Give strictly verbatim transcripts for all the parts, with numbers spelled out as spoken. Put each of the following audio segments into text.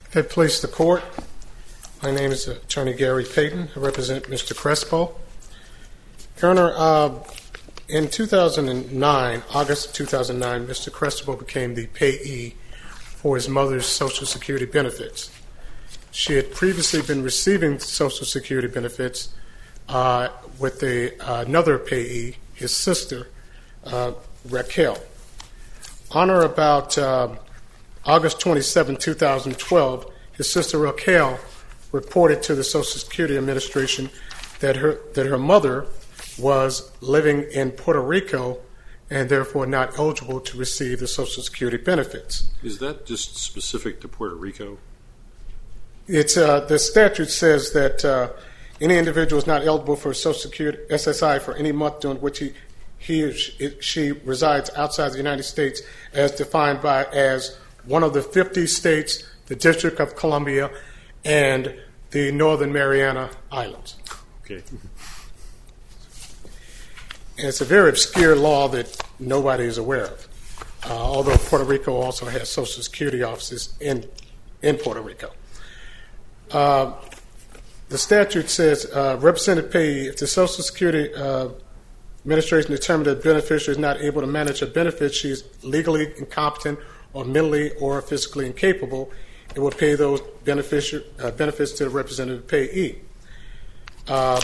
If it please the court, my name is Attorney Gary Payton. I represent Mister Crespo. Your Honor, uh, in two thousand nine, August of two thousand nine, Mister Crespo became the payee for his mother's Social Security benefits. She had previously been receiving Social Security benefits uh, with a, uh, another payee, his sister, uh, Raquel. On or about uh, August twenty-seventh, two thousand twelve, his sister Raquel reported to the Social Security Administration that her that her mother was living in Puerto Rico and therefore not eligible to receive the Social Security benefits. Is that just specific to Puerto Rico? It's uh, the statute says that uh, any individual is not eligible for Social Security S S I for any month during which he he or she, she resides outside the United States, as defined by as one of the fifty states, the District of Columbia, and the Northern Mariana Islands. Okay. And it's a very obscure law that nobody is aware of, uh, although Puerto Rico also has Social Security offices in, in Puerto Rico. Uh, the statute says, uh, represented payee, if the Social Security uh, Administration determined that the beneficiary is not able to manage a benefit, she is legally incompetent or mentally or physically incapable, it will pay those benefici- uh, benefits to the representative payee. Uh,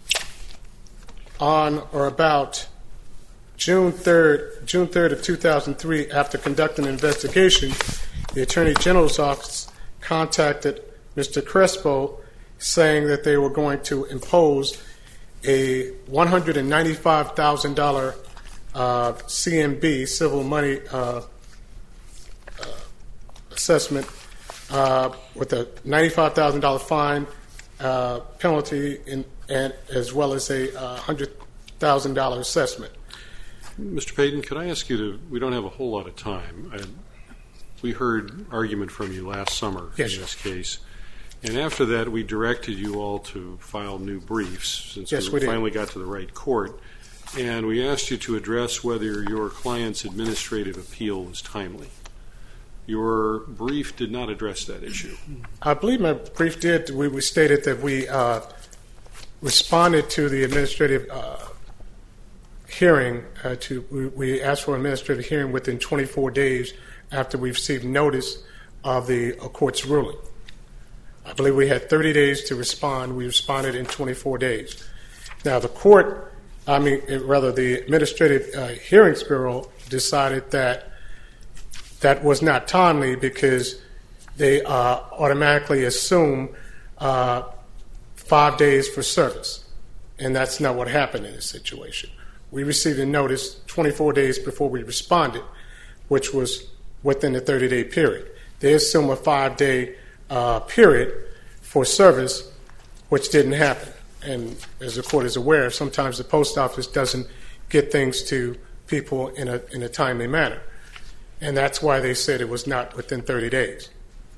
on or about June third, June third of two thousand three, after conducting an investigation, the Attorney General's office contacted Mister Crespo saying that they were going to impose a one hundred ninety-five thousand dollars uh, C M B, civil money uh, uh, assessment, uh, with a ninety-five thousand dollars fine, uh, penalty, in, and as well as a uh, one hundred thousand dollars assessment. Mister Payton, could I ask you to, we don't have a whole lot of time. I, we heard argument from you last summer yes, in this sir. case. And after that, we directed you all to file new briefs since yes, we, we finally got to the right court. And we asked you to address whether your client's administrative appeal was timely. Your brief did not address that issue. I believe my brief did. We, we stated that we uh, responded to the administrative uh, hearing. Uh, to we, we asked for an administrative hearing within twenty-four days after we received notice of the uh, court's ruling. I believe we had thirty days to respond. We responded in twenty-four days. Now, the court, I mean, rather, the Administrative uh, Hearings Bureau decided that that was not timely because they uh, automatically assume uh, five days for service. And that's not what happened in this situation. We received a notice twenty-four days before we responded, which was within the thirty-day period. They assume a five-day Uh, period for service, which didn't happen. And as the court is aware, sometimes the post office doesn't get things to people in a in a timely manner. And that's why they said it was not within thirty days.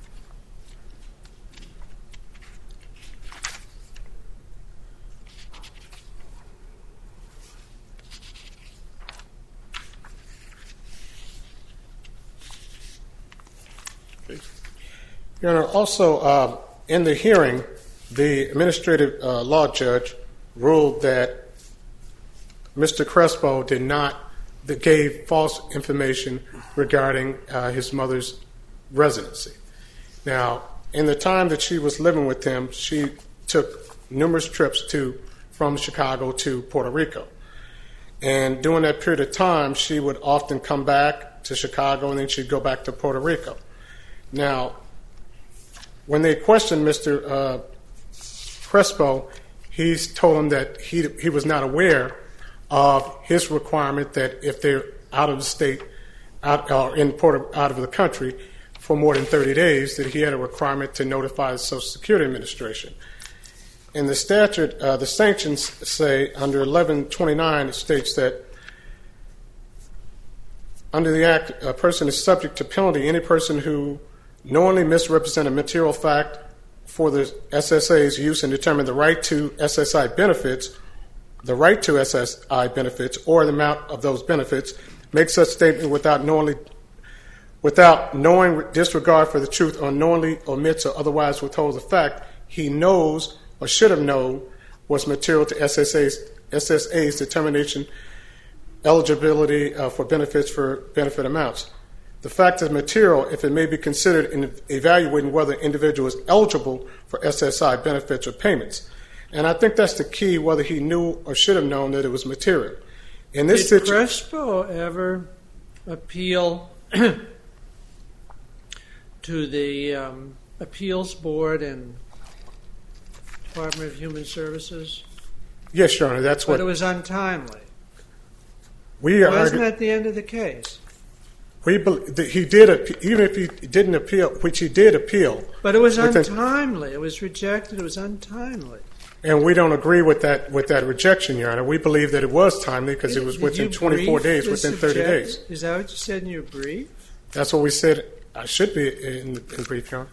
Your Honor, also uh, in the hearing, the administrative uh, law judge ruled that Mister Crespo did not, that gave false information regarding uh, his mother's residency. Now, in the time that she was living with him, she took numerous trips to from Chicago to Puerto Rico. And during that period of time, she would often come back to Chicago and then she'd go back to Puerto Rico. Now, when they questioned Mister Uh, Crespo, he told them that he he was not aware of his requirement that if they're out of the state, out or in Puerto, out of the country for more than thirty days, that he had a requirement to notify the Social Security Administration. In the statute, uh, the sanctions say under eleven twenty-nine, it states that under the Act, a person is subject to penalty. Any person who knowingly misrepresent a material fact for the S S A's use and determine the right to S S I benefits, the right to S S I benefits, or the amount of those benefits, make such statement without knowingly without knowing disregard for the truth, or knowingly omits or otherwise withholds a fact he knows or should have known was material to S S A's, S S A's determination eligibility uh, for benefits for benefit amounts. The fact is material if it may be considered in evaluating whether an individual is eligible for S S I benefits or payments. And I think that's the key, whether he knew or should have known that it was material. In this Did situ- Crespo ever appeal to the um, appeals board and Department of Human Services? Yes, Your Honor, that's But what it was untimely. we are. Wasn't that the end of the case? We bel- that he did, appe- even if he didn't appeal, which he did appeal. But it was within- untimely. It was rejected. It was untimely. And we don't agree with that with that rejection, Your Honor. We believe that it was timely because it was Did within you twenty-four brief days, this within thirty object- days. Is that what you said in your brief? That's what we said. I should be in the in brief, Your Honor.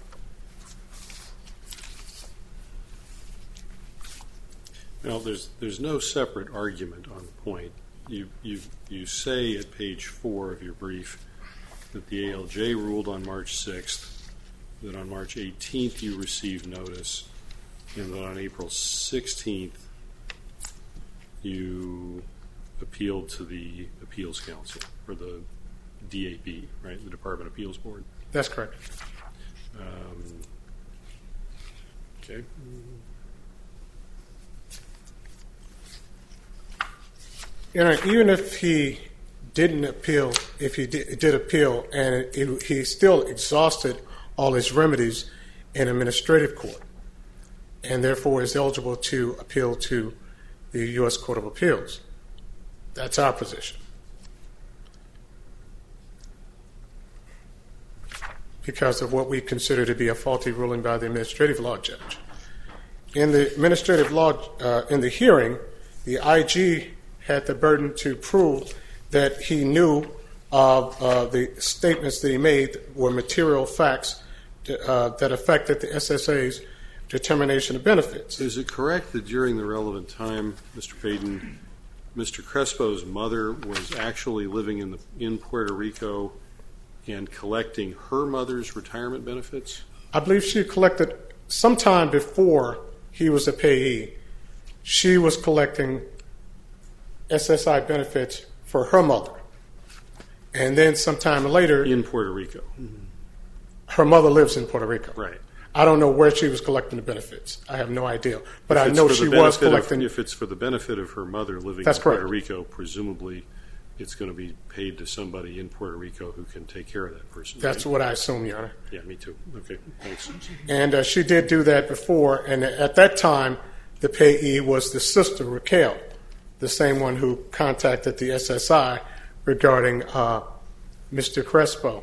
Well, there's there's no separate argument on the point. You you you say at page four of your brief that the A L J ruled on March sixth, that on March eighteenth you received notice, and that on April sixteenth you appealed to the Appeals Council, or the D A B, right, the Department Appeals Board. That's correct. Um, okay. You know, even if he didn't appeal, if he did, did appeal, and it, it, he still exhausted all his remedies in administrative court, and therefore is eligible to appeal to the U S Court of Appeals. That's our position. Because of what we consider to be a faulty ruling by the administrative law judge. In the administrative law, uh, in the hearing, the I G had the burden to prove that he knew of uh, the statements that he made were material facts to, uh, that affected the S S A's determination of benefits. Is it correct that during the relevant time, Mister Payton, Mister Crespo's mother was actually living in the in Puerto Rico and collecting her mother's retirement benefits? I believe she collected sometime before he was a payee. She was collecting S S I benefits for her mother. And then sometime later, In Puerto Rico. her mother lives in Puerto Rico. Right. I don't know where she was collecting the benefits. I have no idea. But If I it's know for the she was benefit of- collecting. If it's for the benefit of her mother living That's in Puerto correct. Rico, presumably it's going to be paid to somebody in Puerto Rico who can take care of that person. That's right? what I assume, Your Honor. Yeah, me too. Okay, thanks. And uh, she did do that before. And at that time, the payee was the sister, Raquel, the same one who contacted the S S I regarding uh, Mister Crespo.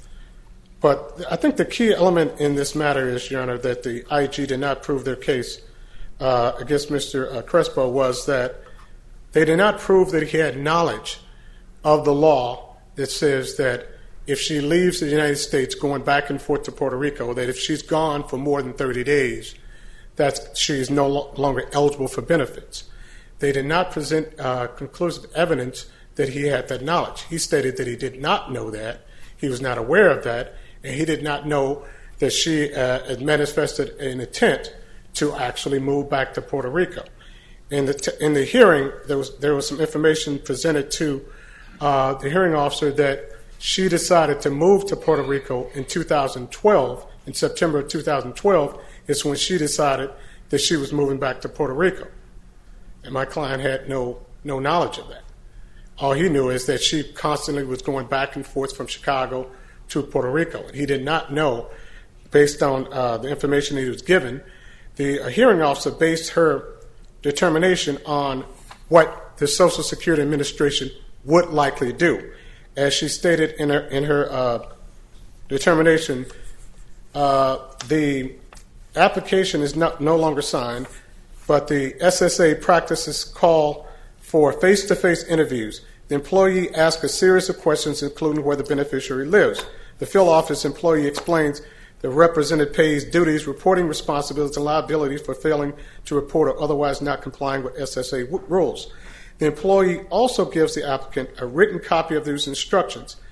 But I think the key element in this matter is, Your Honor, that the I G did not prove their case uh, against Mister Uh, Crespo was that they did not prove that he had knowledge of the law that says that if she leaves the United States going back and forth to Puerto Rico, that if she's gone for more than thirty days, that she is no lo- longer eligible for benefits. They did not present uh, conclusive evidence that he had that knowledge. He stated that he did not know that, he was not aware of that, and he did not know that she uh, had manifested an intent to actually move back to Puerto Rico. In the t- in the hearing, there was there was some information presented to uh, the hearing officer that she decided to move to Puerto Rico in two thousand twelve. In September of two thousand twelve is when she decided that she was moving back to Puerto Rico, and my client had no no knowledge of that. All he knew is that she constantly was going back and forth from Chicago to Puerto Rico. He did not know, based on uh, the information he was given, the uh, hearing officer based her determination on what the Social Security Administration would likely do. As she stated in her, in her uh, determination, uh, the application is not, no longer signed, but the S S A practices call for face-to-face interviews. The employee asks a series of questions, including where the beneficiary lives. The field office employee explains the represented payee's duties, reporting responsibilities, and liabilities for failing to report or otherwise not complying with S S A w- rules. The employee also gives the applicant a written copy of these instructions.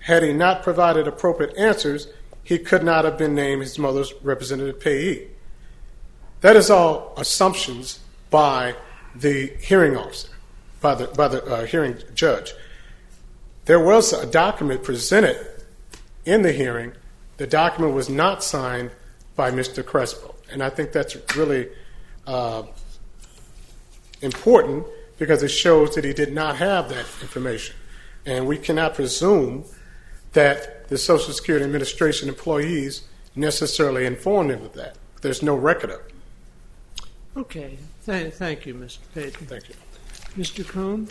Had he not provided appropriate answers, he could not have been named his mother's representative payee. That is all assumptions by the hearing officer, by the, by the uh, hearing judge. There was a document presented in the hearing. The document was not signed by Mister Crespo, and I think that's really uh, important because it shows that he did not have that information, and we cannot presume that the Social Security Administration employees necessarily informed him of that. There's no record of it. Okay. Th- thank you, Mister Payton. Thank you. Mister Kuhn?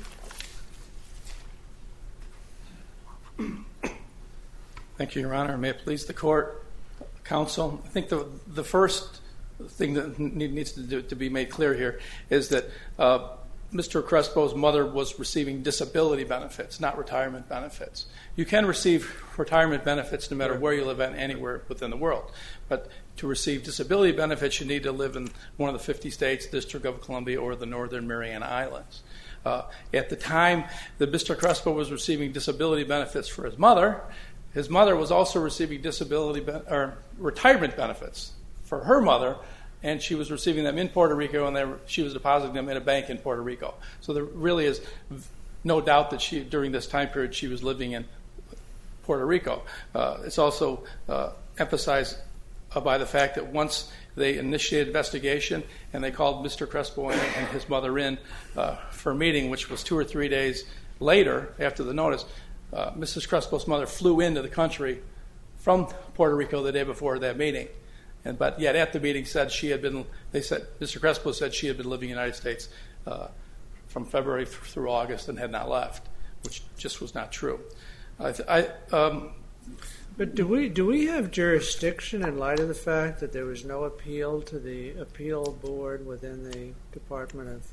Thank you, Your Honor. May it please the Court, Counsel. I think the the first thing that need, needs to, do, to be made clear here is that uh, Mister Crespo's mother was receiving disability benefits, not retirement benefits. You can receive retirement benefits no matter where you live and anywhere within the world. But to receive disability benefits, you need to live in one of the fifty states, District of Columbia, or the Northern Mariana Islands. Uh, at the time that Mister Crespo was receiving disability benefits for his mother, his mother was also receiving disability be- or retirement benefits for her mother, and she was receiving them in Puerto Rico, and they were, she was depositing them in a bank in Puerto Rico. So there really is no doubt that she, during this time period, she was living in Puerto Rico. Uh, it's also uh, emphasized uh, by the fact that once they initiated investigation and they called Mister Crespo and, and his mother in uh, for a meeting, which was two or three days later after the notice, uh, Missus Crespo's mother flew into the country from Puerto Rico the day before that meeting. And, but yet at the meeting said she had been, they said, Mister Crespo said she had been living in the United States uh, from February th- through August and had not left, which just was not true. I, th- I, um, But do we do we have jurisdiction in light of the fact that there was no appeal to the appeal board within the Department of...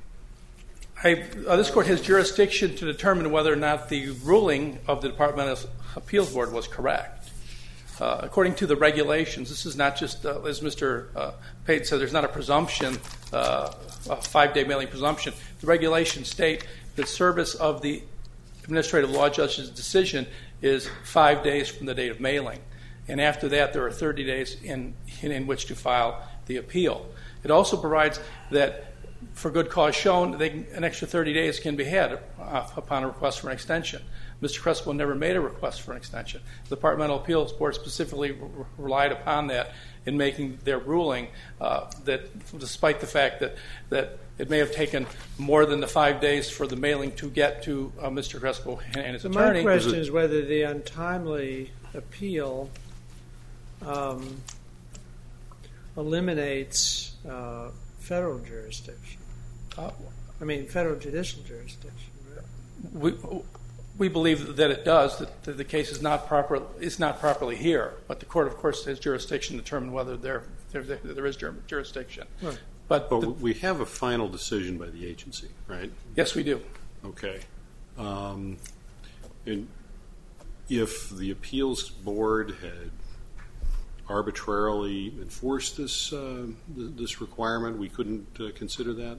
I, uh, this court has jurisdiction to determine whether or not the ruling of the Department of Appeals Board was correct. Uh, according to the regulations, this is not just, uh, as Mister Uh, Pate said, there's not a presumption, uh, a five-day mailing presumption. The regulations state that service of the administrative law judge's decision is five days from the date of mailing. And after that, there are thirty days in, in, in which to file the appeal. It also provides that for good cause shown, they, an extra thirty days can be had uh, upon a request for an extension. Mister Crespo never made a request for an extension. The Departmental Appeals Board specifically re- relied upon that in making their ruling uh, that despite the fact that, that it may have taken more than the five days for the mailing to get to uh, Mister Crespo and, and his So attorney. my question is whether the untimely appeal um, eliminates uh, federal jurisdiction. Uh, I mean, federal judicial jurisdiction. Right? we, we believe that it does, that, that the case is not proper is not properly here. But the court, of course, has jurisdiction to determine whether there there, there is jurisdiction. Right. But, But the, we have a final decision by the agency, right? yes, we do. Okay. Um, and if the appeals board had arbitrarily enforced this uh, th- this requirement, we couldn't uh, consider that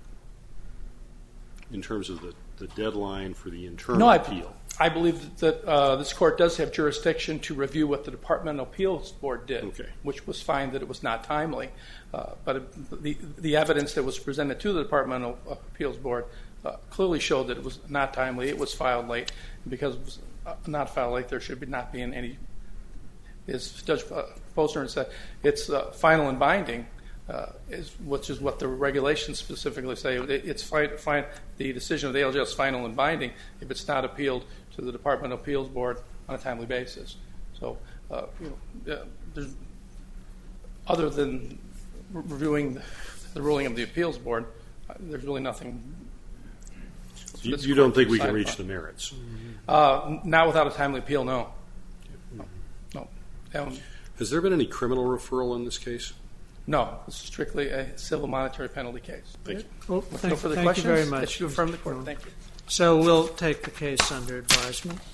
in terms of the, the deadline for the internal No, I, appeal. I believe that uh, this court does have jurisdiction to review what the Departmental Appeals Board did, Okay. which was find that it was not timely. Uh, but it, the the evidence that was presented to the Departmental Appeals Board uh, clearly showed that it was not timely. It was filed late. Because it was uh, not filed late, there should be not be in any. As Judge Posner said, it's uh, final and binding, uh, is which is what the regulations specifically say. It, it's fine, fine. The decision of the A L J is final and binding if it's not appealed to the Department of Appeals Board on a timely basis. So, uh, you know, uh, there's, other than re- reviewing the ruling of the Appeals Board, uh, there's really nothing. You, this you don't court think to we can decide reach upon. the merits? Uh, not without a timely appeal, no. No. no. Um, Has there been any criminal referral in this case? No, this is strictly a civil monetary penalty case. Thank you. Well, With thank, no further thank questions? you very That much. you affirm the Mister court. Kuhn. Thank you. So we'll take the case under advisement.